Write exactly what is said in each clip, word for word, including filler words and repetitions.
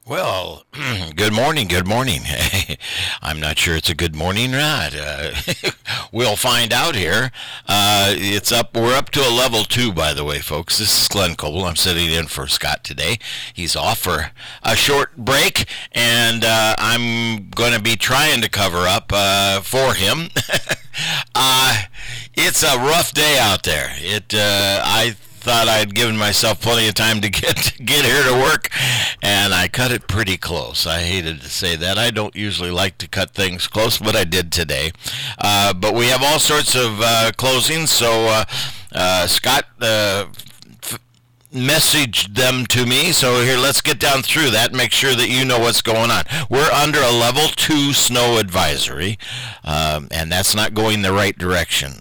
Well, good morning, good morning. I'm not sure it's a good morning or not. Uh, we'll find out here. Uh, it's up. We're up to a level two, by the way, folks. This is Glenn Coble. I'm sitting in for Scott today. He's off for a short break, and uh, I'm going to be trying to cover up uh, for him. uh, it's a rough day out there. It. Uh, I thought I'd given myself plenty of time to get get here to work, and I cut it pretty close. I hated to say that. I don't usually like to cut things close, but I did today. Uh, but we have all sorts of uh, closings, so uh, uh, Scott uh, messaged them to me. So here, let's get down through that and make sure that you know what's going on. We're under a level two snow advisory, um, and that's not going the right direction.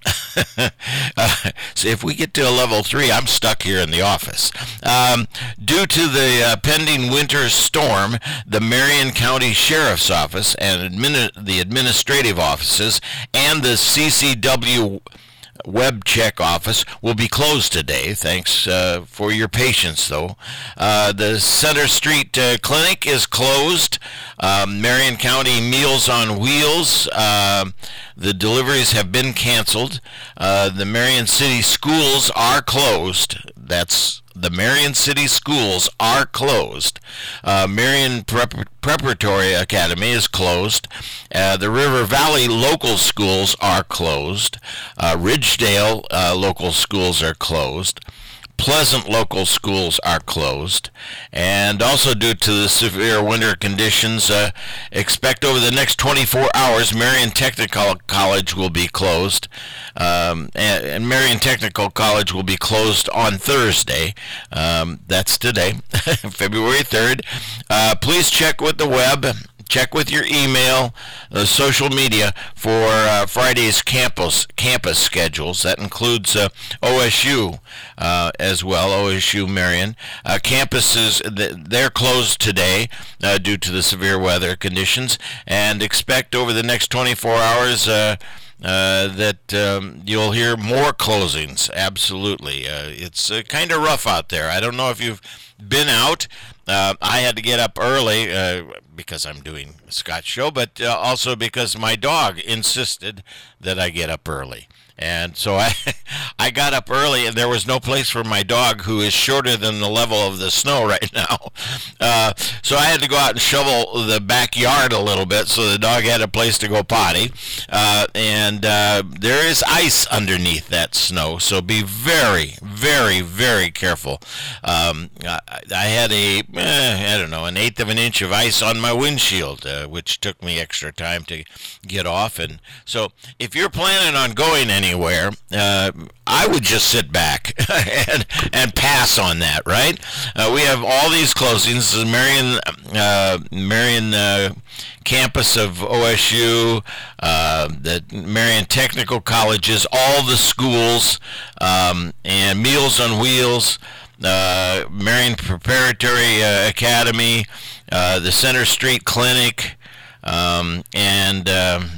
uh, so if we get to a level three, I'm stuck here in the office. Um, due to the uh, pending winter storm, the Marion County Sheriff's Office and admini- the administrative offices and the C C W Web Check office will be closed today. Thanks uh, for your patience, though. Uh, the Center Street uh, Clinic is closed. Um, Marion County Meals on Wheels, uh, the deliveries have been canceled. Uh, the Marion City Schools are closed. That's the Marion City Schools are closed. Uh, Marion Prep- Preparatory Academy is closed. Uh, the River Valley local schools are closed. Uh, Ridgedale uh, local schools are closed. Pleasant local schools are closed, and also due to the severe winter conditions, uh, expect over the next twenty-four hours, Marion Technical College will be closed, um, and, and Marion Technical College will be closed on Thursday. Um, that's today, February third. Uh, please check with the web. Check with your email, uh, social media for uh, Friday's campus campus schedules. That includes uh, O S U uh, as well, O S U Marion. Uh, campuses, they're closed today uh, due to the severe weather conditions, and expect over the next twenty-four hours uh, uh, that um, you'll hear more closings. Absolutely. Uh, it's uh, kind of rough out there. I don't know if you've been out. Uh, I had to get up early uh, because I'm doing a Scott show, but uh, also because my dog insisted that I get up early. And so I I got up early, and there was no place for my dog, who is shorter than the level of the snow right now. Uh, so I had to go out and shovel the backyard a little bit so the dog had a place to go potty. Uh, and uh, there is ice underneath that snow, so be very, very, very careful. Um, I, I had a, eh, I don't know, an eighth of an inch of ice on my windshield, uh, which took me extra time to get off. And so if you're planning on going anywhere, anywhere, uh, I would just sit back and, and pass on that, right? Uh, we have all these closings. The Marion, uh, Marion uh, campus of O S U, uh, the Marion Technical Colleges, all the schools, um, and Meals on Wheels, uh, Marion Preparatory uh, Academy, uh, the Center Street Clinic, um, and um,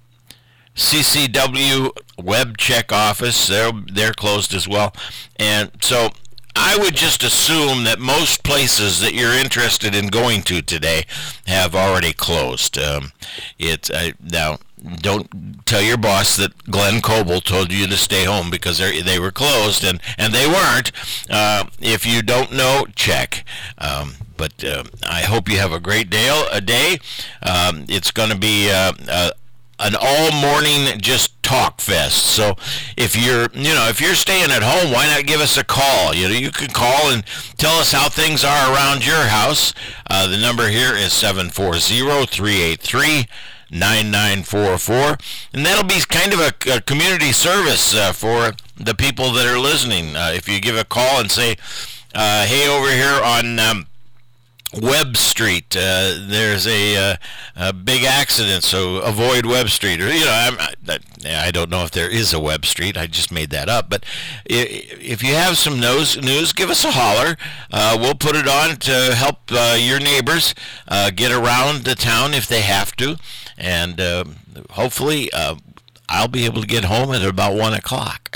C C W Web Check office, they're, they're closed as well. And so I would just assume that most places that you're interested in going to today have already closed. Um, it, uh, now, don't tell your boss that Glenn Coble told you to stay home because they were closed, and, and they weren't. Uh, if you don't know, check. Um, but uh, I hope you have a great day. A day. Um, it's going to be uh, uh, an all-morning just talk fest. So if you're, you know, if you're staying at home, why not give us a call? You know, you can call and tell us how things are around your house. Uh, the number here is seven four zero, three eight three, nine nine four four, and that'll be kind of a, a community service uh, for the people that are listening. Uh, if you give a call and say, uh, hey, over here on um, Webb Street, uh, there's a, uh, a big accident, so avoid Webb Street. Or, you know, I'm, I, I don't know if there is a Webb Street. I just made that up. But if you have some news, news give us a holler. Uh, we'll put it on to help uh, your neighbors uh, get around the town if they have to. And uh, hopefully uh, I'll be able to get home at about one o'clock.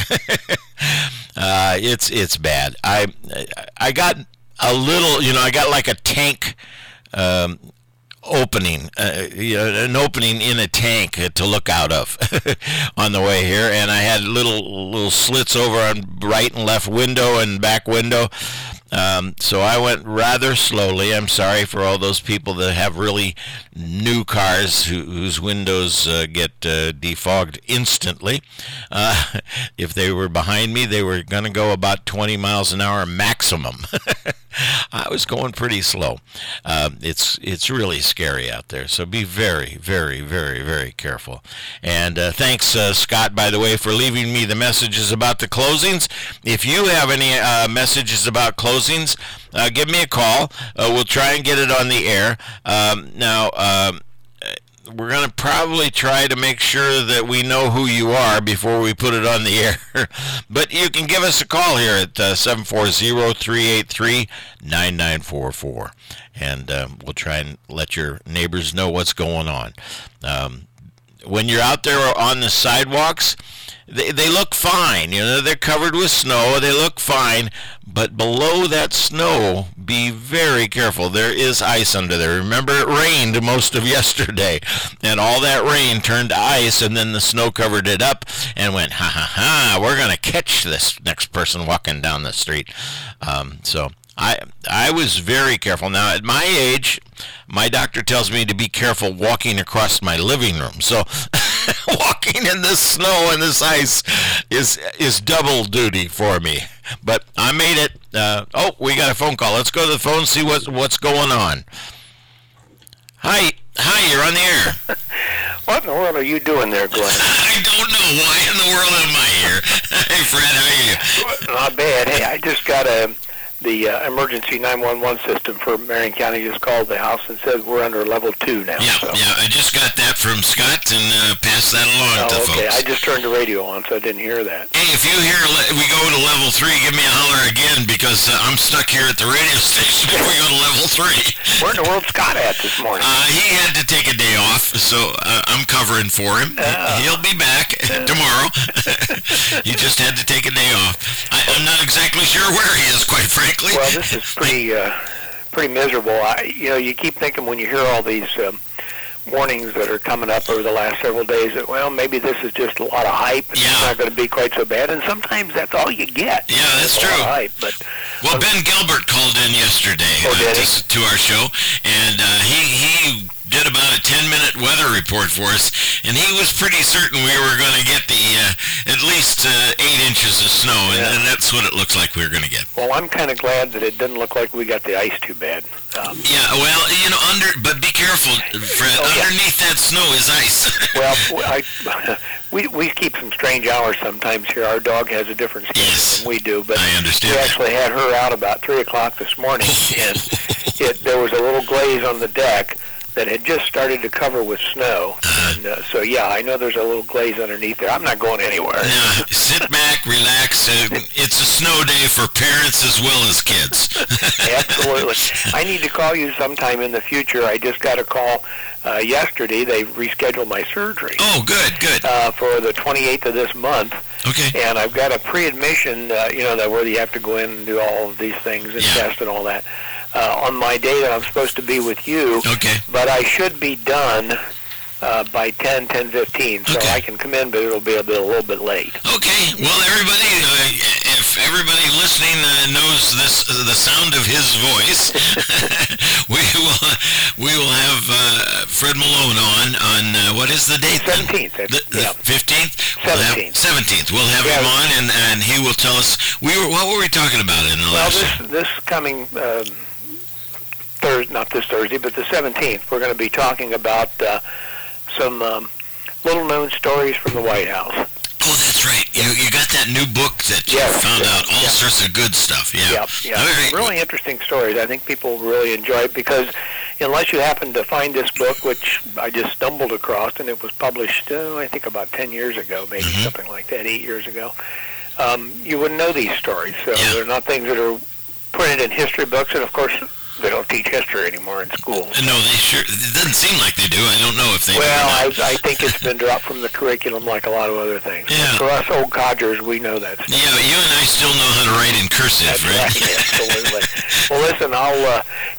uh, it's it's bad. I I got a little, you know, I got like a tank um, opening, uh, you know, an opening in a tank uh, to look out of on the way here, and I had little little slits over on right and left window and back window. Um, so I went rather slowly. I'm sorry for all those people that have really new cars who, whose windows uh, get uh, defogged instantly. Uh, if they were behind me, they were going to go about twenty miles an hour maximum. I was going pretty slow. Uh, it's it's really scary out there, so be very, very, very, very careful. And uh, thanks, uh, Scott, by the way, for leaving me the messages about the closings. If you have any uh, messages about closings, uh, give me a call. Uh, we'll try and get it on the air. Um, now, um, we're going to probably try to make sure that we know who you are before we put it on the air. But you can give us a call here at uh, seven four zero, three eight three, nine nine four four. And um, we'll try and let your neighbors know what's going on. Um, when you're out there on the sidewalks, they, they look fine. You know, they're covered with snow. They look fine. But below that snow, be very careful. There is ice under there. Remember, it rained most of yesterday, and all that rain turned to ice, and then the snow covered it up and went, ha, ha, ha, we're going to catch this next person walking down the street. Um, so I I was very careful. Now, at my age, my doctor tells me to be careful walking across my living room. So walking in this snow and this ice is is double duty for me. But I made it. Uh, oh, we got a phone call. Let's go to the phone and see what, what's going on. Hi. Hi, you're on the air. What in the world are you doing there, Glenn? I don't know. Why in the world am I here? Hey, Fred, how are you? Not bad. Hey, I just got a... The uh, emergency nine one one system for Marion County just called the house and said we're under level two now. Yeah, so. yeah. I just got that from Scott and uh, passed that along oh, to okay. folks. I just turned the radio on, so I didn't hear that. Hey, if you hear le- we go to level three, give me a holler again because uh, I'm stuck here at the radio station if we go to level three. Where in the world's Scott at this morning? Uh, he had to take a day off, so uh, I'm covering for him. Uh, He'll be back uh, tomorrow. He just had to take a day off. I, I'm not exactly sure where he is, quite frankly. Well, this is pretty uh, pretty miserable. I, you know, you keep thinking when you hear all these um, warnings that are coming up over the last several days that, well, maybe this is just a lot of hype and yeah. it's not going to be quite so bad. And sometimes that's all you get. Yeah, that's a true. Lot of hype, but well, Ben Gilbert called in yesterday oh, uh, to, to our show, and uh, he he did about a ten-minute weather report for us, and he was pretty certain we were going to get the uh, at least uh, eight inches of snow, and, yeah. and that's what it looks like we we're going to get. Well, I'm kind of glad that it didn't look like we got the ice too bad. Um, yeah, well, you know, under but be careful, Fred. Oh, yeah. Underneath that snow is ice. Well, I, we we keep some strange hours sometimes here. Our dog has a different schedule yes, than we do, but I understand we that. actually had her out about three o'clock this morning, and it there was a little glaze on the deck that had just started to cover with snow. And uh, so, yeah, I know there's a little glaze underneath there. I'm not going anywhere. No, sit back, relax. Uh, it's a snow day for parents as well as kids. Absolutely. I need to call you sometime in the future. I just got a call uh, yesterday. They rescheduled my surgery. Oh, good, good. Uh, for the twenty-eighth of this month. Okay. And I've got a pre-admission, uh, you know, that where you have to go in and do all of these things and yeah. test and all that. Uh, on my day that I'm supposed to be with you. Okay. But I should be done uh, by ten, ten fifteen, so okay. I can come in, but it'll be a, bit, a little bit late. Okay. Well, everybody, uh, if everybody listening uh, knows this, uh, the sound of his voice, we will we will have uh, Fred Malone on on uh, what is the date? seventeenth. The, the fifteenth. seventeenth. Seventeenth. We'll have yeah. him on, and, and he will tell us. We were what were we talking about in the well, last? Well, this this coming. Um, Thursday, not this Thursday, but the seventeenth, we're going to be talking about uh, some um, little-known stories from the White House. Oh, that's right. You you got that new book that you yes, found yes, out all yes. sorts of good stuff. Yeah. Yep, yeah. Right. Really interesting stories. I think people really enjoy it because unless you happen to find this book, which I just stumbled across, and it was published, uh, I think, about ten years ago, maybe mm-hmm. something like that, eight years ago, um, you wouldn't know these stories. So yeah. they're not things that are printed in history books, and of course, they don't teach history anymore in schools. No, they sure. It doesn't seem like they do. I don't know if they. Well, I, I think it's been dropped from the curriculum like a lot of other things. Yeah. For us old codgers, we know that stuff. Yeah, but you and I still know how to write in cursive, That's right? right. Absolutely. Well, listen, I'll uh,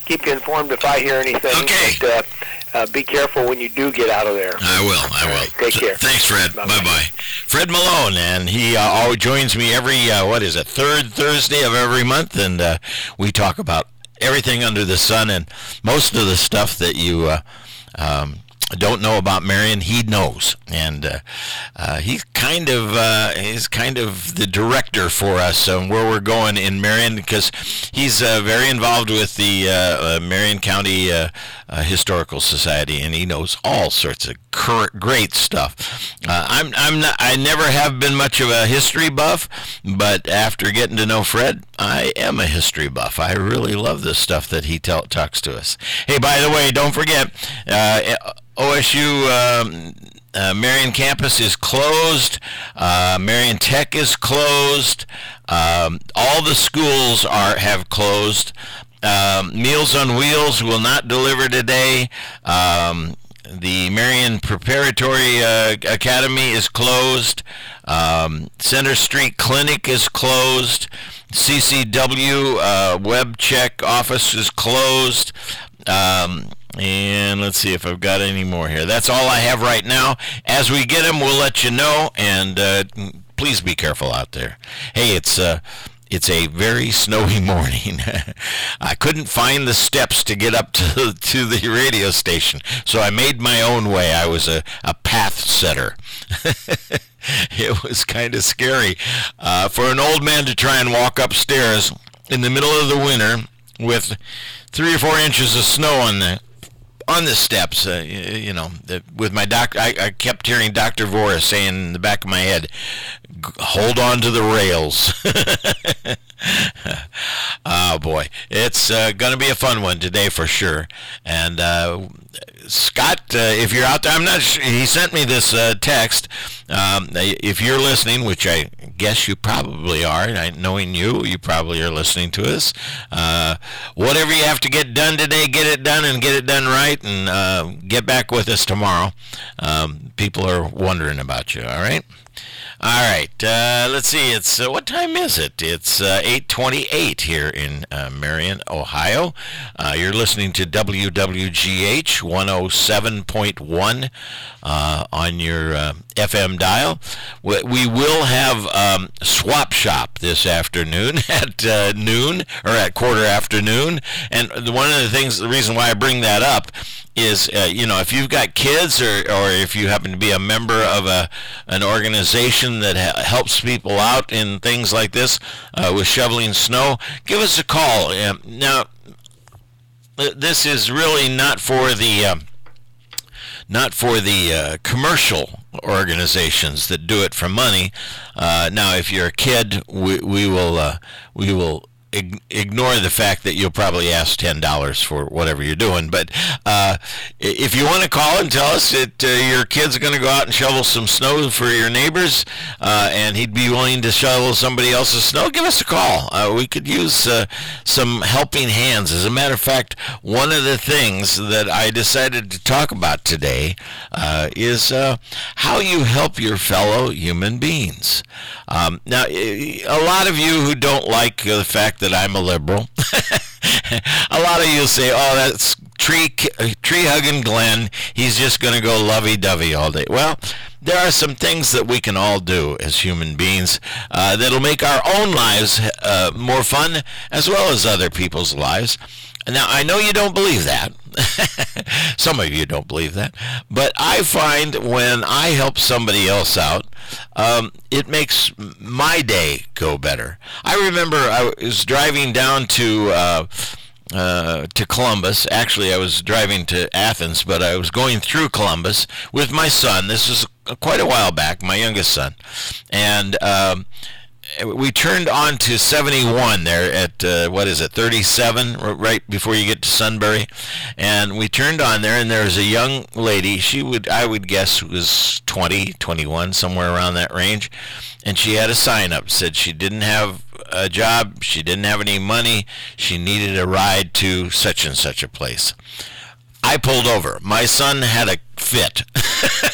keep you informed if I hear anything. Okay. But, uh, uh, be careful when you do get out of there. I will. I will. Right, take care. Thanks, Fred. Bye-bye. Bye-bye. Fred Malone, and he uh, always joins me every, uh, what is it, third Thursday of every month, and uh, we talk about everything under the sun, and most of the stuff that you uh, um, don't know about Marion, he knows, and uh, uh, he's kind of uh, he's kind of the director for us on where we're going in Marion, because he's uh, very involved with the uh, uh, Marion County uh, uh, Historical Society, and he knows all sorts of cur- great stuff. Uh, I'm I'm not I never have been much of a history buff, but after getting to know Fred, I am a history buff. I really love the stuff that he tell, talks to us. Hey, by the way, don't forget, uh, O S U um, uh, Marion campus is closed. Uh, Marion Tech is closed. Um, all the schools are have closed. Um, Meals on Wheels will not deliver today. Um, the Marion Preparatory uh, Academy is closed. Um, Center Street Clinic is closed. C C W uh, Web Check office is closed. Um, and let's see if I've got any more here. That's all I have right now. As we get them, we'll let you know. And uh, please be careful out there. Hey, it's uh, it's a very snowy morning. I couldn't find the steps to get up to to the radio station, so I made my own way. I was a, a path setter. It was kind of scary uh, for an old man to try and walk upstairs in the middle of the winter with three or four inches of snow on the on the steps. Uh, you, you know, the, with my doc, I, I kept hearing Doctor Voris saying in the back of my head, "Hold on to the rails." Oh boy, it's uh, going to be a fun one today for sure. And uh, Scott, uh, if you're out there, I'm not sure, he sent me this uh, text. Um, if you're listening, which I guess you probably are, I, knowing you, you probably are listening to us. Uh, whatever you have to get done today, get it done and get it done right, and uh, get back with us tomorrow. Um, people are wondering about you, all right? All right, uh, let's see, it's, uh, what time is it? It's uh, eight twenty-eight here in uh, Marion, Ohio. Uh, you're listening to W W G H one oh seven point one uh, on your uh, F M dial. We, we will have um, Swap Shop this afternoon at uh, noon, or at quarter after noon. And one of the things, the reason why I bring that up is, uh, you know, if you've got kids, or, or if you happen to be a member of a an organization that ha- helps people out in things like this uh, with shoveling snow, give us a call. Um, now, this is really not for the um, not for the uh, commercial organizations that do it for money. Uh, now, if you're a kid, we, we will uh, we will. ignore the fact that you'll probably ask ten dollars for whatever you're doing. But uh, if you want to call and tell us that uh, your kid's going to go out and shovel some snow for your neighbors, uh, and he'd be willing to shovel somebody else's snow, give us a call. Uh, we could use uh, some helping hands. As a matter of fact, one of the things that I decided to talk about today uh, is uh, how you help your fellow human beings. Um, now, a lot of you who don't like the fact that I'm a liberal, a lot of you say, "Oh, that's tree tree hugging Glenn. He's just going to go lovey-dovey all day." Well, there are some things that we can all do as human beings uh, that'll make our own lives uh, more fun, as well as other people's lives. Now, I know you don't believe that. Some of you don't believe that. But I find when I help somebody else out, um, it makes my day go better. I remember I was driving down to uh, uh, to Columbus. Actually, I was driving to Athens, but I was going through Columbus with my son. This was quite a while back, my youngest son. And um, we turned on to seventy-one there at, uh, what is it, thirty-seven, right before you get to Sunbury. And we turned on there, and there was a young lady. She would, I would guess, was twenty, twenty-one, somewhere around that range. And she had a sign up that said she didn't have a job, she didn't have any money, she needed a ride to such and such a place. I pulled over. My son had a fit.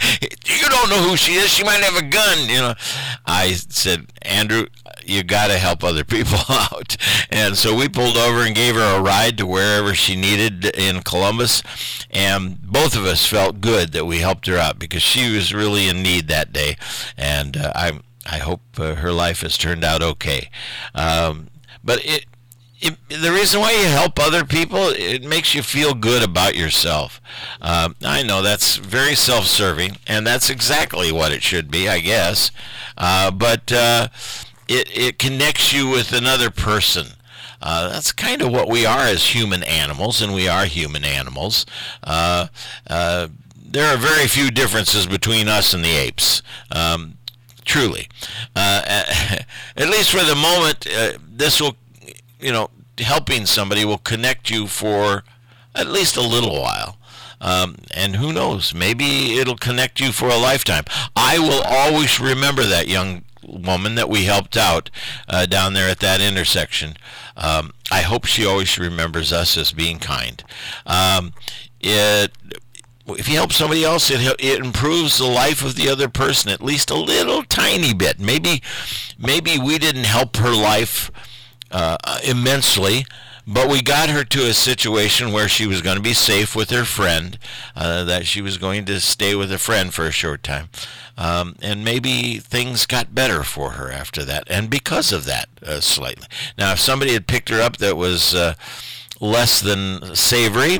You don't know who she is. She might have a gun, you know. I said, Andrew, you got to help other people out. And so we pulled over and gave her a ride to wherever she needed in Columbus. And both of us felt good that we helped her out because she was really in need that day. And uh, I I hope uh, her life has turned out okay. Um, but it, it, the reason why you help other people, it makes you feel good about yourself. Uh, I know that's very self-serving, and that's exactly what it should be, I guess. Uh, but uh, it, it connects you with another person. Uh, that's kind of what we are as human animals, and we are human animals. Uh, uh, there are very few differences between us and the apes. Um, truly. Uh, at least for the moment, uh, this will, you know, helping somebody will connect you for at least a little while. Um, and who knows, maybe it'll connect you for a lifetime. I will always remember that young woman that we helped out uh, down there at that intersection. Um, I hope she always remembers us as being kind. Um, it... If you help somebody else, it it improves the life of the other person at least a little tiny bit. Maybe, maybe we didn't help her life uh, immensely, but we got her to a situation where she was going to be safe with her friend, uh, that she was going to stay with a friend for a short time. Um, and maybe things got better for her after that, and because of that, uh, slightly. Now, if somebody had picked her up that was uh, less than savory,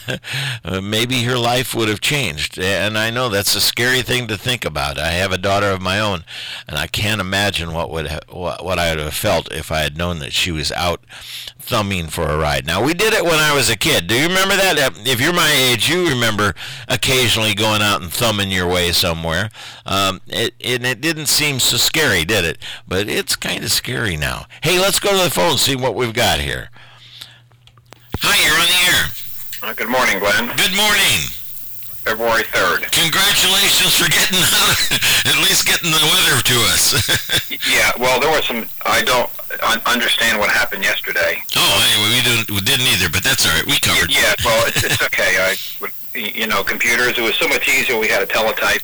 uh, maybe her life would have changed. And I know that's a scary thing to think about. I have a daughter of my own, and I can't imagine what would ha- what, what I would have felt if I had known that she was out thumbing for a ride. Now, we did it when I was a kid. Do you remember that? If you're my age, you remember occasionally going out and thumbing your way somewhere. Um, it, and it didn't seem so scary, did it? But it's kind of scary now. Hey, let's go to the phone and see what we've got here. Hi, you're on the air. Uh, good morning, Glenn. Good morning. February third. Congratulations for getting out, at least getting the weather to us. Yeah, well, there was some, I don't un- understand what happened yesterday. Oh, anyway, we didn't, we didn't either, but that's all right. We covered. Yeah, well, it's, it's okay. I would, you know, computers, it was so much easier. We had a teletype.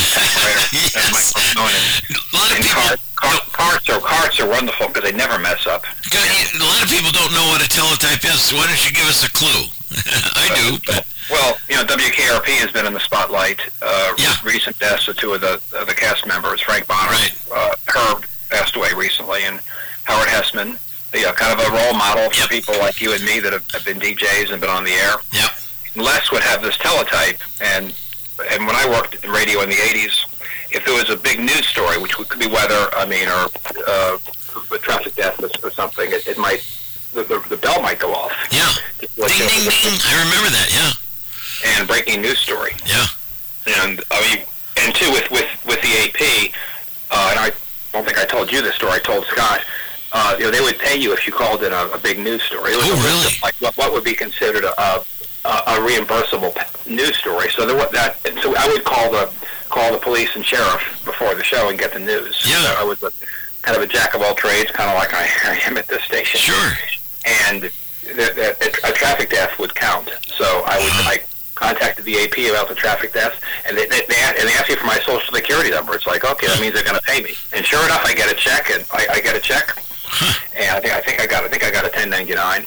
Yes. And microphone and, a lot of and people, car, car, carts, are, carts are wonderful because they never mess up. a lot of people don't know what a teletype is, so why don't you give us a clue? I do. But. Well, you know, W K R P has been in the spotlight. Uh, Yeah. Recent deaths of two of the uh, the cast members, Frank Bonner, Right. uh, Herb passed away recently, and Howard Hessman, you know, kind of a role model for Yep. people like you and me that have, have been D Js and been on the air. Yep. Les would have this teletype, and and when I worked in radio in the eighties, if there was a big news story, which could be weather, I mean, or uh, a traffic death or something, it, it might, the, the, the bell might go off. Yeah. Like, Ding, ding, ding. I remember that, yeah. And breaking news story. Yeah. And I mean, and too with with, with the A P, uh, and I don't think I told you this story. I told Scott. Uh, you know, they would pay you if you called in a, a big news story. It was Oh, a list really? of, like what, what would be considered a, a, a reimbursable news story. So there was that. And so I would call the call the police and sheriff before the show and get the news. Yeah. So I was a, kind of a jack of all trades, kind of like I, I am at this station. Sure. And the, the, a traffic death would count. So I would. Uh-huh. I, contacted the A P about the traffic death, and they, they, they, and they asked me for my social security number. It's like, okay, that means they're going to pay me. And sure enough, I get a check, and I, I get a check, and I think I think I got I think I got a ten ninety-nine.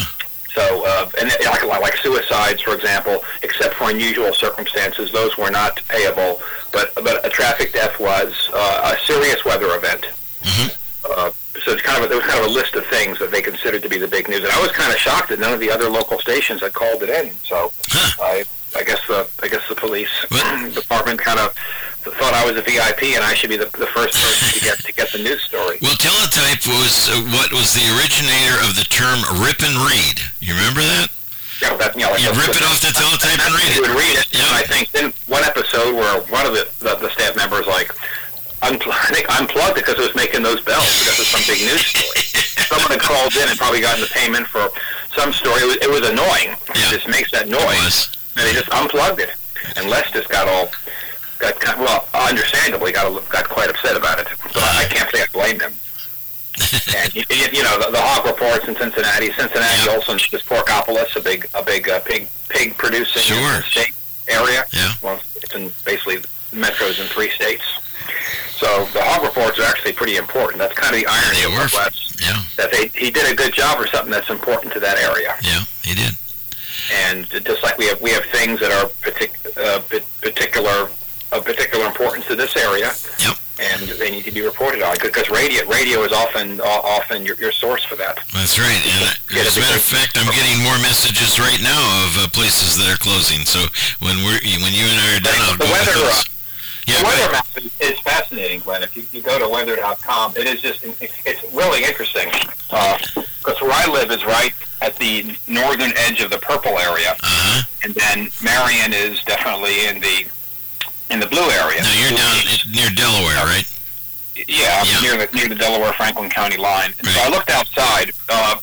So, uh, and then, like like suicides, for example, except for unusual circumstances, those were not payable. But but a traffic death was uh, a serious weather event. Mm-hmm. Uh, so it's kind of a, there was kind of a list of things that they considered to be the big news, and I was kind of shocked that none of the other local stations had called it in. So I, I guess the I guess the police department kind of thought I was a V I P and I should be the, the first person to get to get the news story. Well, teletype was uh, what was the originator of the term rip and read. You remember that? Yeah, that, you know, like You the, rip it off the teletype and read it. You would read it, Yeah. and I think in one episode where one of the the, the staff members like. Unpl- I think unplugged it because it was making those bells because of some big news story. Someone had called in and probably gotten the payment for some story. It was, it was annoying. Yeah. It just makes that noise. It was. And they just unplugged it. And Les just got all, got kind well, understandably, got got quite upset about it. So I can't say I blame him. And you, you know the, the hog reports in Cincinnati. Cincinnati Yeah. also is Porkopolis, a big a big uh, pig pig producing Sure. state area. Yeah. Well, it's in basically metros in three states. So the hog reports are actually pretty important. That's kind of the irony They of were. West. Yeah. That they he did a good job or something that's important to that area. Yeah, he did. And just like we have we have things that are partic- uh, particular of particular importance to this area. Yep. And they need to be reported on, because radio radio is often often your, your source for that. That's right. And uh, as a matter of fact, I'm getting more messages right now of uh, places that are closing. So when we're when you and I are done, I'll the go weather, with those. Yeah, the weather map is fascinating, Glenn. If you, you go to weather dot com, it is just it's really interesting. Because uh, where I live is right at the northern edge of the purple area, uh-huh. and then Marion is definitely in the in the blue area. Now you're down near Delaware, right? Yeah, I'm yeah. near the near the Delaware Franklin County line. And right. so I looked outside. Uh,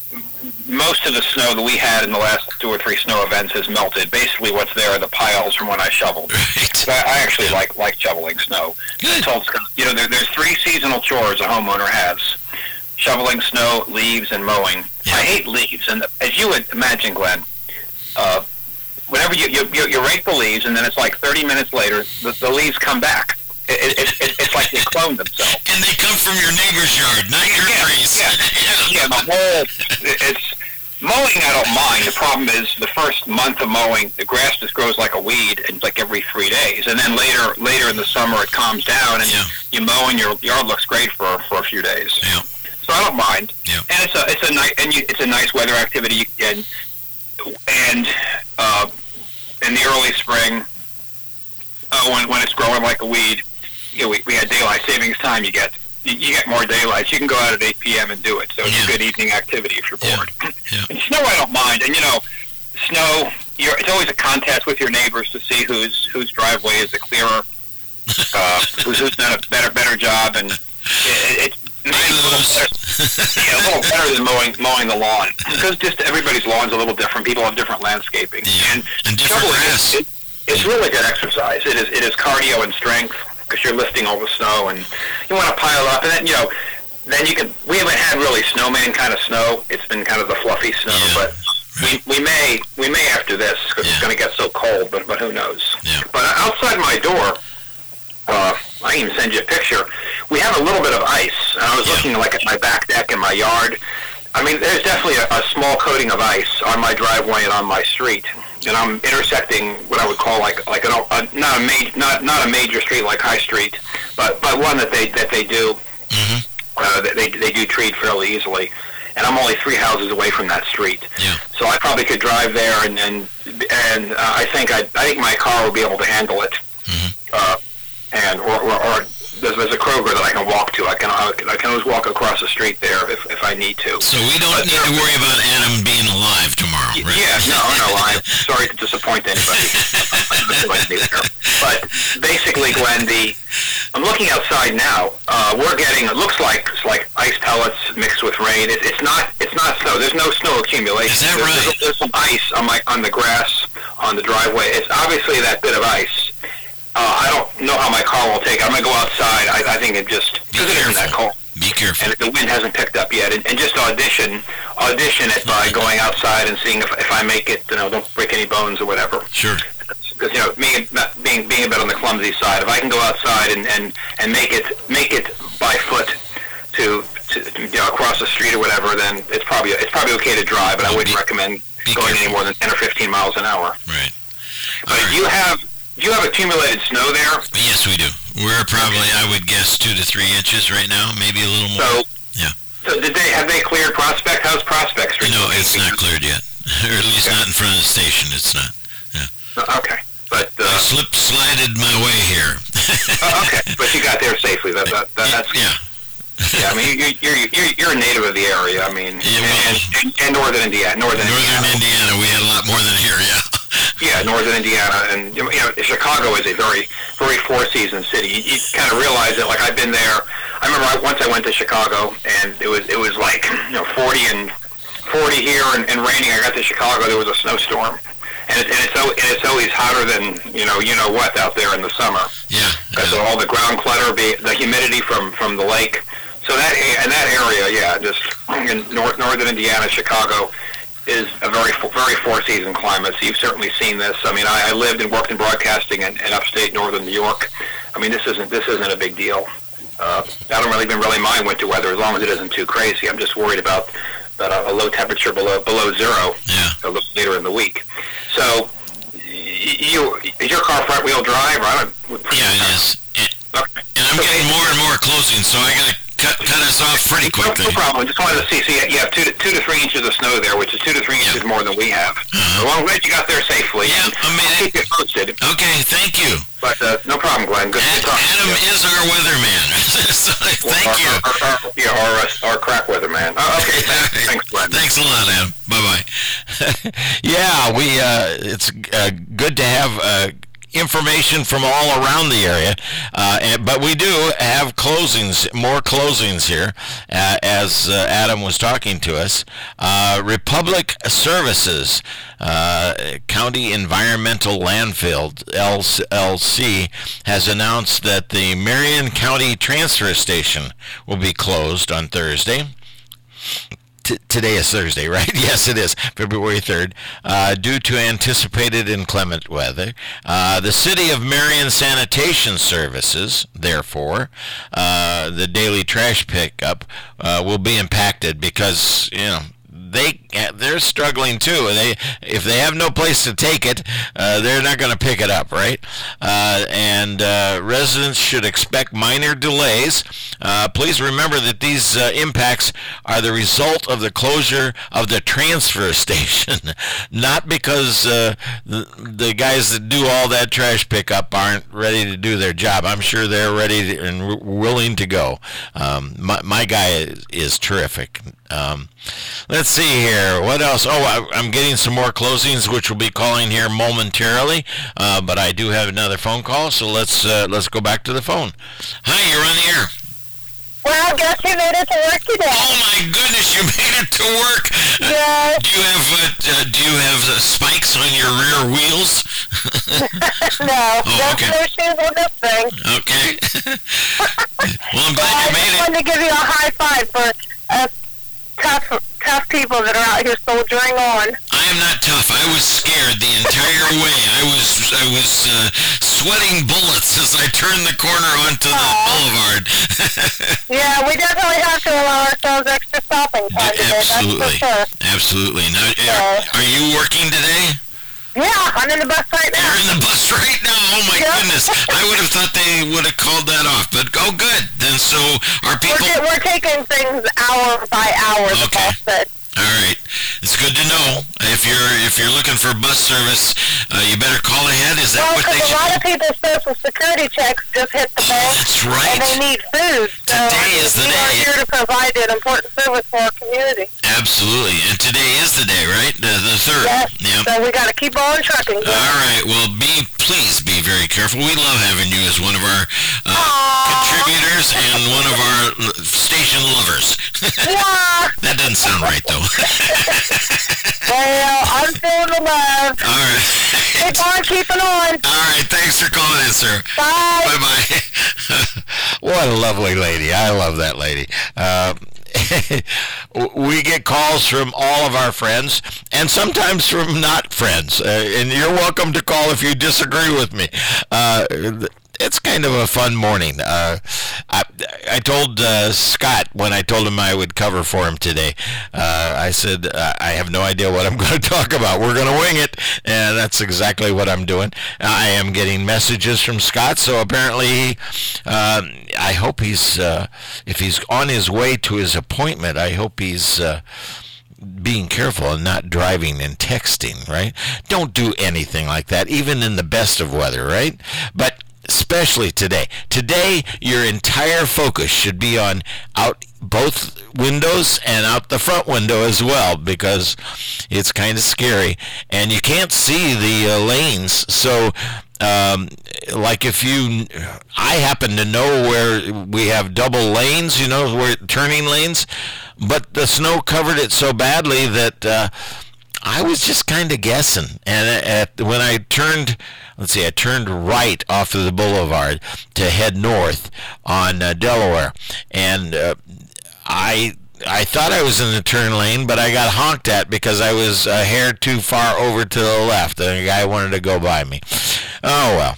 most of the snow that we had in the last two or three snow events has melted. Basically, what's there are the piles from when I shoveled. Right. I, I actually like like shoveling snow. Good. So it's, you know, there, there's three seasonal chores a homeowner has: shoveling snow, leaves, and mowing. Yeah. I hate leaves, and as you would imagine, Glenn, uh, whenever you, you you you rake the leaves, and then it's like thirty minutes later, the, the leaves come back. It, it, it, it's like they clone themselves. And they come from your neighbor's yard, not your Yeah, trees. yeah, yeah. The whole it's mowing. I don't mind. The problem is the first month of mowing, the grass just grows like a weed, and like every three days. And then later, later in the summer, it calms down, and Yeah. you mow, and your yard looks great for for a few days. Yeah. So I don't mind. Yeah. And it's a it's a nice and you, it's a nice weather activity. And and uh, in the early spring, uh, when when it's growing like a weed. You know, we, we had daylight savings time. You get you, you get more daylight. You can go out at eight p.m. and do it. So it's Yeah. a good evening activity if you're bored. Yeah. Yeah. And snow, I don't mind. And you know, snow. You're, it's always a contest with your neighbors to see whose whose driveway is the clearer, uh, who's who's done a better better job. And it, it's nice, a little better, yeah, a little better than mowing mowing the lawn, because just everybody's lawn's a little different. People have different landscaping. Yeah. And, And different shoveling, grass. it, it's really good exercise. It is it is cardio and strength, because you're lifting all the snow, and you want to pile up, and then, you know, then you can, we haven't had really snowman kind of snow. It's been kind of the fluffy snow, Yeah. but we, we may, we may after this, because Yeah. it's going to get so cold, but, but who knows. Yeah. But outside my door, uh, I can even send you a picture. We have a little bit of ice, and I was Yeah. looking like at my back deck in my yard. I mean, there's definitely a, a small coating of ice on my driveway and on my street, and I'm intersecting what I would call like like an, a, not a major not not a major street like High Street, but but one that they that they do Mm-hmm. uh, they they do treat fairly easily, and I'm only three houses away from that street. Yeah. So I probably could drive there, and and and uh, I think I I think my car will be able to handle it. Mm-hmm. Uh, and or, or, or there's, there's a Kroger that I can walk to. I can I can, I can always walk across the street there if, if I need to. So we don't But, need uh, to worry about Adam being alive tomorrow, Y- right? Yeah, no, no. I'm sorry to disappoint anybody. But basically, Glenn, the I'm looking outside now. Uh, we're getting. It looks like it's like ice pellets mixed with rain. It, it's not. It's not snow. There's no snow accumulation. Is that there's, right? There's, there's some ice on my on the grass on the driveway. It's obviously that bit of ice. Uh, I don't know how my car will take it. I'm going to go outside. I, I think it just, Be because it isn't that careful. cold. Be careful. And the wind hasn't picked up yet. And, and just audition, audition it by going outside and seeing if, if I make it, you know, don't break any bones or whatever. Sure. Because, you know, being, not, being, being a bit on the clumsy side, if I can go outside and, and, and make it, make it by foot to, to, you know, across the street or whatever, then it's probably, it's probably okay to drive, but I wouldn't Be- recommend be going careful. any more than ten or fifteen miles an hour. Right. But All right. you have, do you have accumulated snow there? Yes, we do. We're probably, I would guess, two to three inches right now, maybe a little more. So, Yeah. So did they have they cleared Prospect? How's Prospect Street? No, it's not cleared yet, or at least not in front of the station. It's not. Okay, but I uh, slipped, slided my way here. oh, okay, but you got there safely. That, that, that that's Yeah. yeah. I mean, you're you're you're, you're a native of the area. I mean, Yeah, well- and, and, and northern Indiana, northern, Northern Indiana. Indiana, we had a lot more than here. Yeah. Yeah, northern Indiana, and you know, Chicago is a very, very four-season city. You, you kind of realize it. Like I've been there. I remember I, once I went to Chicago, and it was it was like you know forty and forty here and, and raining. I got to Chicago, there was a snowstorm, and, it, and it's al- and it's always hotter than you know you know what out there in the summer. Yeah. Because of yeah. all the ground clutter, be, the humidity from, from the lake. So that in that area, yeah, just in north, northern Indiana, Chicago, is a very very four-season climate, so you've certainly seen this. I mean, I, I lived and worked in broadcasting in, in upstate northern New York. I mean, this isn't this isn't a big deal. Uh, I don't really even really mind winter weather as long as it isn't too crazy. I'm just worried about that a, a low temperature below below zero yeah. a little later in the week. So, you is your car front wheel drive? Or I don't. Yeah, it is. And, Okay. and I'm getting more and more closing, so I gotta cut cut us off pretty quickly. No, no problem. Just wanted to see. See, you have two to, two to three inches of snow there, which is two to three inches more than we have. Uh-huh. Well, I'm glad you got there safely. Yeah, I mean, I'll keep you posted. Okay, thank you. But uh, no problem, Glenn. Good Ad- to talk Adam to you. is our weatherman. So, thank our, you. Our, our, our, yeah, our, uh, our crack weatherman. Oh, okay, thanks, thanks, Glenn. Thanks a lot, Adam. Bye bye. Yeah, we. Uh, it's uh, good to have. Uh, information from all around the area, uh, and, but we do have closings, more closings here, uh, as uh, Adam was talking to us. Uh, Republic Services, uh, County Environmental Landfill, L L C, has announced that the Marion County Transfer Station will be closed on Thursday. T- today is Thursday, right? Yes, it is, February third, uh, due to anticipated inclement weather. Uh, the City of Marion Sanitation Services, therefore, uh, the daily trash pickup, uh, will be impacted because, you know, they they're struggling too. They if they have no place to take it, uh, they're not going to pick it up, right? Uh, and uh, residents should expect minor delays. Uh, please remember that these uh, impacts are the result of the closure of the transfer station, not because uh, the, the guys that do all that trash pickup aren't ready to do their job. I'm sure they're ready to, and w- willing to go. Um, my, my guy is, is terrific. Um, let's see here. What else? Oh, I, I'm getting some more closings, which we'll be calling here momentarily. Uh, but I do have another phone call, so let's uh, let's go back to the phone. Hi, you're on the air. Well, I guess you made it to work today. Oh my goodness, you made it to work. Yes. Do you have uh, uh, do you have uh, spikes on your rear wheels? No, Oh, no okay. snowshoes on this thing. Okay. Well, I'm glad Well, you I made just it. wanted to give you a high five for uh, tough, tough people that are out here soldiering on. I am not tough. I was scared the entire way. I was I was uh, sweating bullets as I turned the corner onto the Aw. boulevard. Yeah, we definitely have to allow ourselves extra stopping time today, Absolutely. that's for sure. Absolutely. Now, So- are, are you working today? Yeah, I'm in the bus right now. You're in the bus right now. Oh my Yep. goodness! I would have thought they would have called that off, but oh, good. Then so are We're, people? ta- we're taking things hour by hour, the Okay. boss said. All right, it's good to know. If you're if you're looking for bus service, uh, you better call ahead. Is that Well, what they? because a lot of people's social security checks just hit the Oh, bank, that's right. and they need food. So Today I mean, is the we are day. here to provide an important service for our community. Absolutely, and today is the day, right? The the third. Yes. Yep. So we got to keep on trucking. All right. Well, be please be very careful. We love having you as one of our uh, Aw. contributors and one of our l- station lovers. Yeah. That doesn't sound right, though. Well, I'm feeling the love. All right. Keep on keeping on. All right. Thanks for calling in, sir. Bye. Bye bye. What a lovely lady. I love that lady. Uh, we get calls from all of our friends and sometimes from not friends. Uh, and you're welcome to call if you disagree with me. Uh, it's kind of a fun morning. Uh, I, I told uh, Scott when I told him I would cover for him today, uh, I said, uh, I have no idea what I'm going to talk about. We're going to wing it. And that's exactly what I'm doing. I am getting messages from Scott, so apparently he, uh, I hope he's, uh, if he's on his way to his appointment, I hope he's uh, being careful and not driving and texting, right? Don't do anything like that, even in the best of weather, right? But especially today. Today, your entire focus should be on out both windows and out the front window as well, because it's kind of scary and you can't see the uh, lanes. So um, like if you, I happen to know where we have double lanes, you know, where turning lanes, but the snow covered it so badly that uh, I was just kind of guessing. And at, when I turned, let's see, I turned right off of the boulevard to head north on uh, Delaware, and uh, I I thought I was in the turn lane, but I got honked at because I was a hair too far over to the left, and a guy wanted to go by me. Oh, well.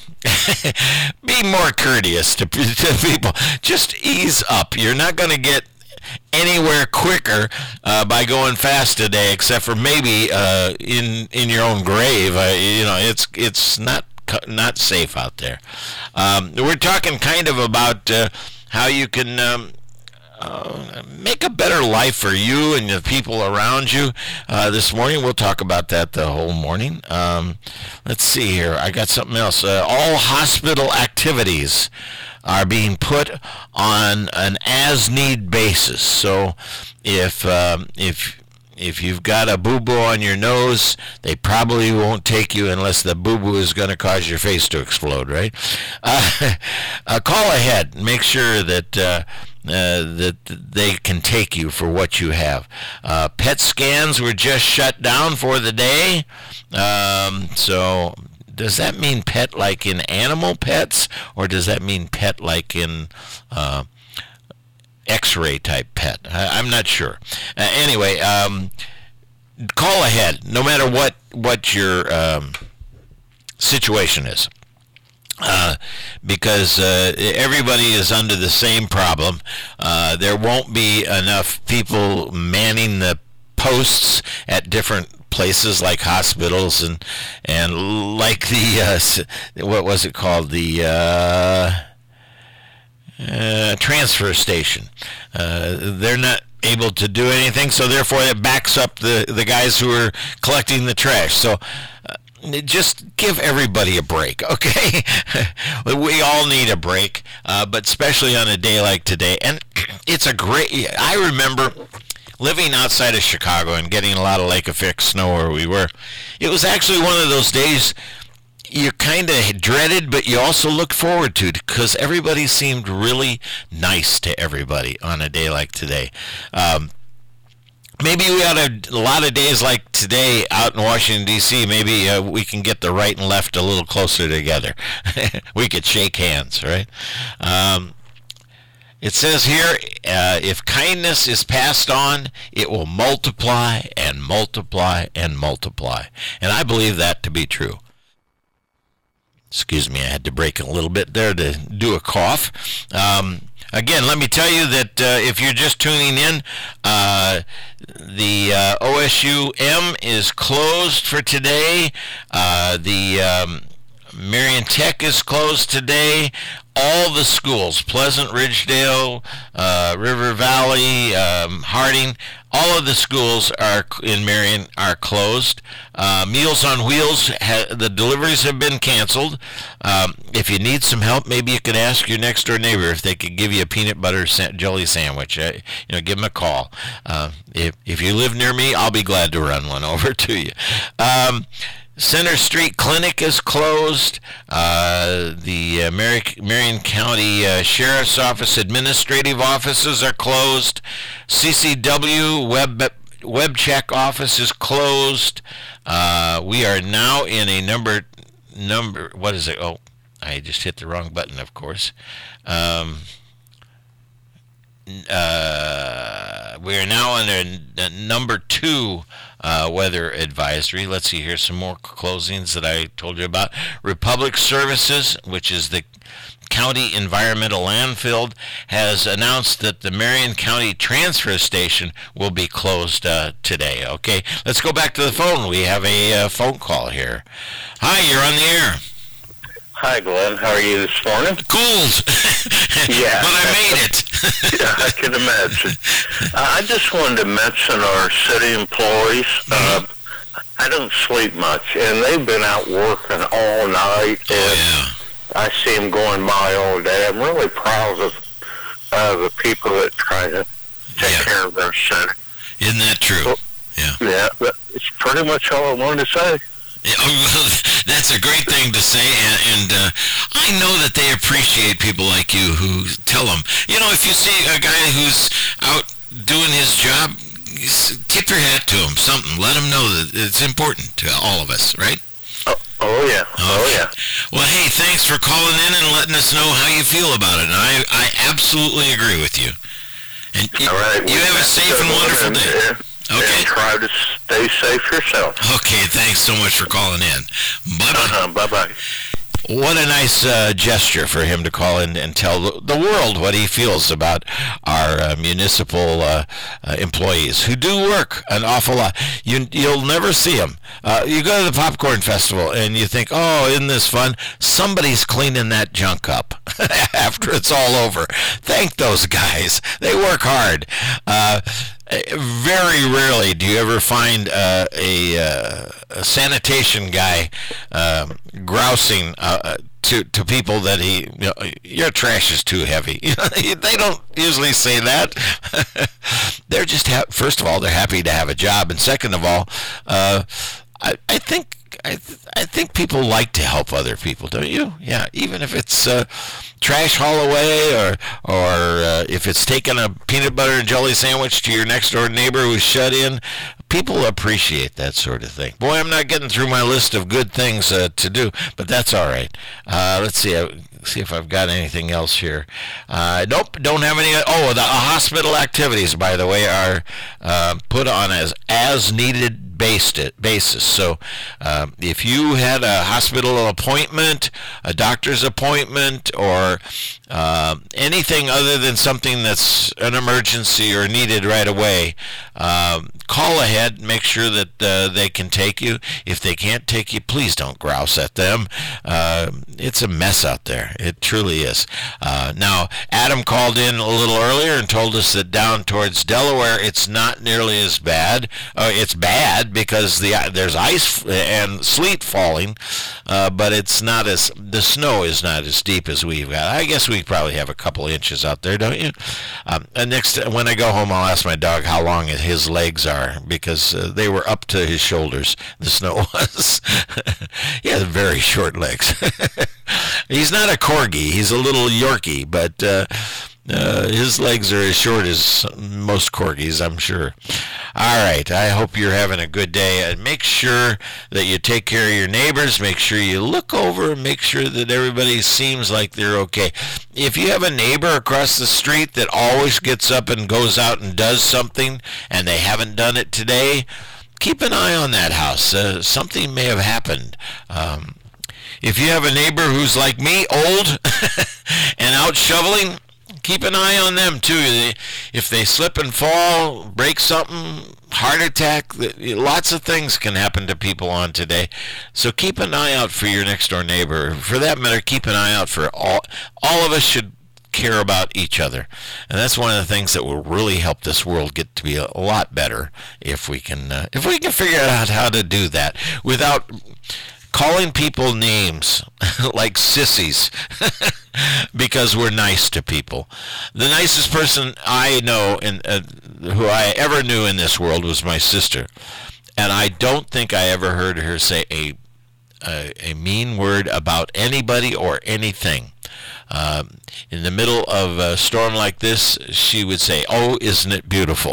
Be more courteous to, to people. Just ease up. You're not going to get anywhere quicker uh, by going fast today, except for maybe uh, in in your own grave. Uh, you know, it's it's not not safe out there. Um, we're talking kind of about uh, how you can um, uh, make a better life for you and the people around you. Uh, this morning, we'll talk about that the whole morning. Um, let's see here. I got something else. Uh, all hospital activities are being put on an as-need basis. So if um, if if you've got a boo-boo on your nose, they probably won't take you unless the boo-boo is going to cause your face to explode, right? Uh, uh, call ahead. Make sure that uh, uh, that they can take you for what you have. Uh, pet scans were just shut down for the day. Um, so does that mean pet like in animal pets, or does that mean pet like in uh, X-ray type pet? I, I'm not sure. Uh, anyway, um, call ahead, no matter what what your um, situation is, uh, because uh, everybody is under the same problem. Uh, there won't be enough people manning the posts at different places like hospitals and and like the uh, what was it called the uh, uh, transfer station. Uh, they're not able to do anything, so therefore it backs up the the guys who are collecting the trash. So uh, just give everybody a break, okay? We all need a break, uh, but especially on a day like today. And it's a great, I remember living outside of Chicago and getting a lot of lake effect snow where we were. It was actually one of those days you kind of dreaded, but you also looked forward to, because everybody seemed really nice to everybody on a day like today. Um, maybe we ought a, a lot of days like today out in Washington, D C, maybe uh, we can get the right and left a little closer together. We could shake hands, right? Um, It says here, uh, if kindness is passed on, it will multiply and multiply and multiply. And I believe that to be true. Excuse me, I had to break a little bit there to do a cough. Um, again, let me tell you that uh, if you're just tuning in, uh, the uh, O S U M is closed for today. Uh, the um, Marion Tech is closed today. All the schools, Pleasant Ridgedale, uh, River Valley, um, Harding, all of the schools are in Marion are closed. Uh, Meals on Wheels, ha- the deliveries have been canceled. Um, if you need some help, maybe you could ask your next door neighbor if they could give you a peanut butter sa- jelly sandwich. Uh, you know, give them a call. Uh, if if you live near me, I'll be glad to run one over to you. Um, Center Street Clinic is closed. Uh, the uh, Mar- Marion County uh, Sheriff's Office administrative offices are closed. C C W Web Web Check office is closed. Uh, we are now in a number number. What is it? Oh, I just hit the wrong button. Of course. Um, Uh, we are now under uh, number two uh, weather advisory. Let's see here, some more closings that I told you about. Republic Services, which is the county environmental landfill, has announced that the Marion County transfer station will be closed uh, today. Okay, let's go back to the phone. We have a uh, phone call here. Hi, you're on the air. Hi, Glenn. How are you this morning? Cold. Yeah. But I made it. Yeah, I can imagine. Uh, I just wanted to mention our city employees. Uh, I don't sleep much, and they've been out working all night, and Oh, yeah. I see them going by all day. I'm really proud of uh, the people that try to take Yeah. care of their city. Isn't that true? Yeah. Yeah, that's pretty much all I wanted to say. Yeah, well, that's a great thing to say, and, and uh, I know that they appreciate people like you who tell them, you know, if you see a guy who's out doing his job, tip your hat to him, something. Let him know that it's important to all of us, right? Oh, oh yeah, oh Okay. yeah. Well, hey, thanks for calling in and letting us know how you feel about it, and I, I absolutely agree with you. And you, All right. you have a safe and wonderful day. Okay. And try to stay safe yourself. Okay, thanks so much for calling in. Bye-bye. Uh-huh, bye-bye. What a nice uh, gesture for him to call in and tell the world what he feels about our uh, municipal uh, uh, employees who do work an awful lot. You, you'll never see them. Uh, you go to the Popcorn Festival and you think, oh, isn't this fun? Somebody's cleaning that junk up after it's all over. Thank those guys. They work hard. Uh, very rarely do you ever find uh, a, uh, a sanitation guy um, grousing uh, to to people that he, you know, your trash is too heavy. They don't usually say that. They're just ha- first of all, they're happy to have a job, and second of all, uh, I, I think. I, th- I think people like to help other people, don't you? Yeah, even if it's uh, trash haul away, or or uh, if it's taking a peanut butter and jelly sandwich to your next door neighbor who's shut in, people appreciate that sort of thing. Boy, I'm not getting through my list of good things uh, to do, but that's all right. Uh, let's see. Uh, see if I've got anything else here. Uh, nope, don't have any. Oh, the uh, hospital activities, by the way, are uh, put on as as needed basis. So um, if you had a hospital appointment, a doctor's appointment, or uh, anything other than something that's an emergency or needed right away, um, call ahead, make sure that uh, they can take you. If they can't take you, please don't grouse at them. Uh, it's a mess out there. It truly is. Uh, now, Adam called in a little earlier and told us that down towards Delaware, it's not nearly as bad. Uh, it's bad because the there's ice and sleet falling, uh, but it's not as the snow is not as deep as we've got. I guess we probably have a couple inches out there, don't you? Um, and next, when I go home, I'll ask my dog how long his legs are, because uh, they were up to his shoulders. The snow was. He has very short legs. He's not a corgi. He's a little Yorkie, but uh, uh, his legs are as short as most corgis, I'm sure. All right. I hope you're having a good day. And make sure that you take care of your neighbors. Make sure you look over and make sure that everybody seems like they're okay. If you have a neighbor across the street that always gets up and goes out and does something, and they haven't done it today, keep an eye on that house. Uh, something may have happened. Um, if you have a neighbor who's like me, old, and out shoveling, keep an eye on them too. If they slip and fall, break something, heart attack, lots of things can happen to people on today. So keep an eye out for your next door neighbor. For that matter, keep an eye out for all. All of us should care about each other, and that's one of the things that will really help this world get to be a lot better if we can uh, if we can figure out how to do that without calling people names like sissies because we're nice to people. The nicest person I know and uh, who I ever knew in this world was my sister, and I don't think I ever heard her say a a, a mean word about anybody or anything. Um, in the middle of a storm like this, she would say, "Oh, isn't it beautiful?"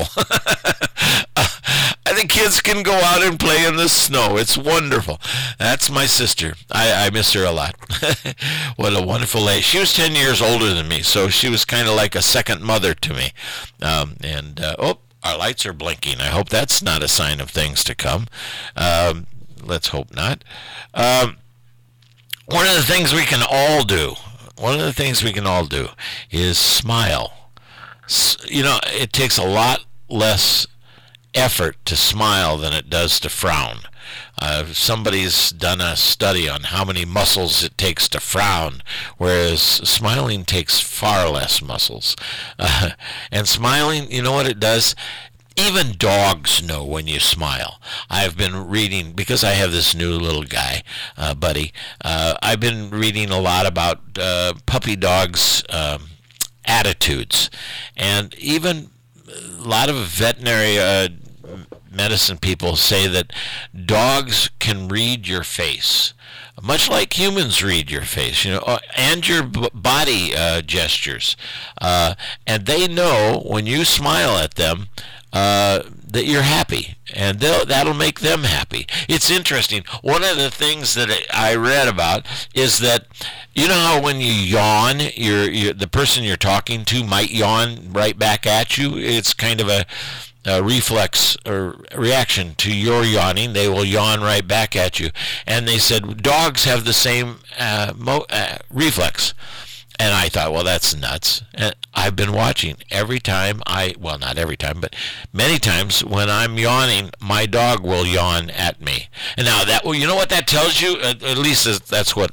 The kids can go out and play in the snow. It's wonderful. That's my sister. I, I miss her a lot. What a wonderful lady. She was ten years older than me, so she was kind of like a second mother to me. Um, and, uh, oh, our lights are blinking. I hope that's not a sign of things to come. Um, let's hope not. Um, one of the things we can all do, one of the things we can all do is smile. You know, it takes a lot less effort to smile than it does to frown. Uh, somebody's done a study on how many muscles it takes to frown, whereas smiling takes far less muscles. Uh, and smiling, you know what it does? Even dogs know when you smile. I've been reading, because I have this new little guy, uh, buddy, uh, I've been reading a lot about uh, puppy dogs' um, attitudes. And even a lot of veterinary uh, medicine people say that dogs can read your face, much like humans read your face, you know, and your b- body uh, gestures. Uh, and they know when you smile at them, uh, that you're happy, and that'll make them happy. It's interesting. One of the things that I read about is that, you know how when you yawn, you're, you're, the person you're talking to might yawn right back at you. It's kind of a, a reflex or reaction to your yawning. They will yawn right back at you. And they said dogs have the same uh, mo- uh, reflex. And I thought, well, that's nuts. And I've been watching every time I, well, not every time, but many times when I'm yawning, my dog will yawn at me. And now that, well, you know what that tells you? At, at least that's what,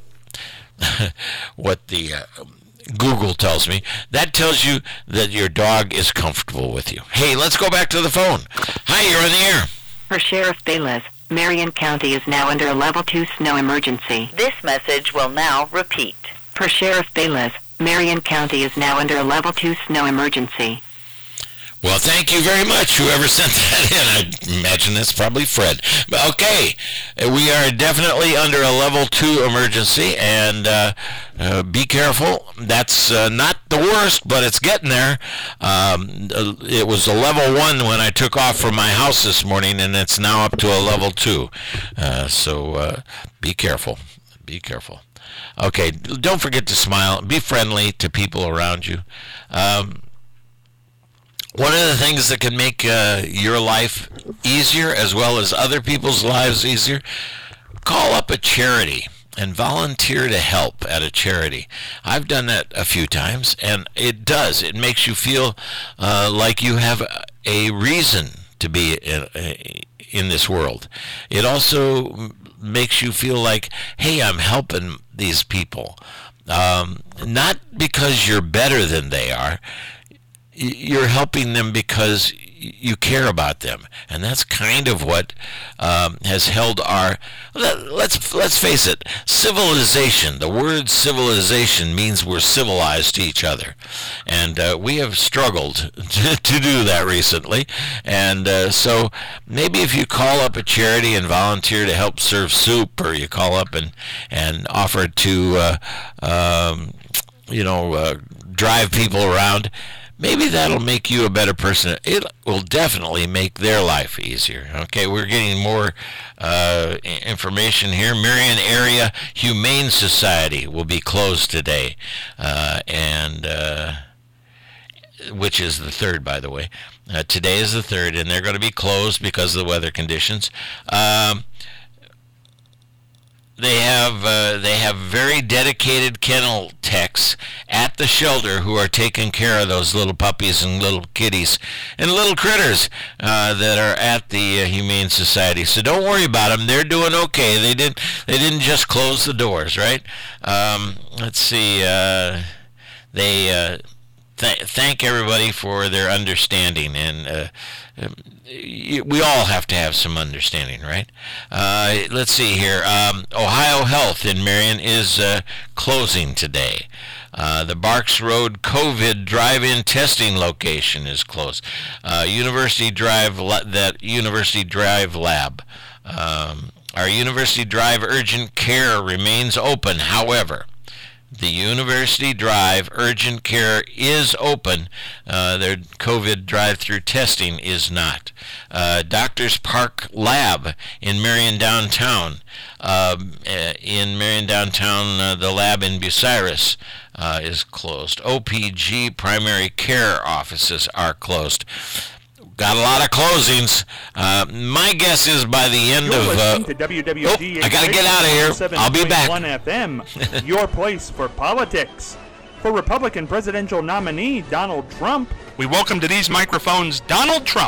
what the uh, Google tells me. That tells you that your dog is comfortable with you. Hey, let's go back to the phone. Hi, you're on the air. For Sheriff Bayless, Marion County is now under a level two snow emergency. This message will now repeat. For Sheriff Bayless, Marion County is now under a level two snow emergency. Well, thank you very much, whoever sent that in. I imagine that's probably Fred. But okay, we are definitely under a level two emergency, and uh, uh, be careful. That's uh, not the worst, but it's getting there. Um, it was a level one when I took off from my house this morning, and it's now up to a level two. Uh, so uh, be careful. Be careful. Okay, don't forget to smile. Be friendly to people around you. Um, one of the things that can make uh, your life easier as well as other people's lives easier, call up a charity and volunteer to help at a charity. I've done that a few times, and it does. It makes you feel uh, like you have a reason to be in, in this world. It also makes you feel like, hey, I'm helping these people. Um, not because you're better than they are. You're helping them because you care about them, and that's kind of what um, has held our. Let's let's face it, civilization. The word civilization means we're civilized to each other, and uh, we have struggled to, to do that recently. And uh, so maybe if you call up a charity and volunteer to help serve soup, or you call up and and offer to, uh, um, you know, uh, drive people around. Maybe that'll make you a better person. It will definitely make their life easier. Okay, we're getting more uh, information here. Marion Area Humane Society will be closed today, uh, and uh, which is the third, by the way. Uh, today is the third, and they're going to be closed because of the weather conditions. Um, They have uh, they have very dedicated kennel techs at the shelter who are taking care of those little puppies and little kitties and little critters uh, that are at the uh, Humane Society. So don't worry about them; they're doing okay. They didn't they didn't just close the doors, right? Um, let's see. Uh, they uh, th- thank everybody for their understanding, and uh, we all have to have some understanding, right? Uh, let's see here. Um, Ohio Health in Marion is uh, closing today. Uh, the Barks Road COVID drive-in testing location is closed. Uh, University Drive, that University Drive lab. Um, our University Drive urgent care remains open. However, the University Drive urgent care is open. Uh, their COVID drive-through testing is not. Uh, Doctors Park Lab in Marion Downtown. Um, uh, in Marion Downtown, uh, the lab in Bucyrus uh, is closed. O P G primary care offices are closed. Got a lot of closings. Uh, my guess is by the end You're of... listening Uh, to W W D oh, I got to get out of here. I'll be back. F M, your place for politics. For Republican presidential nominee Donald Trump. We welcome to these microphones Donald Trump.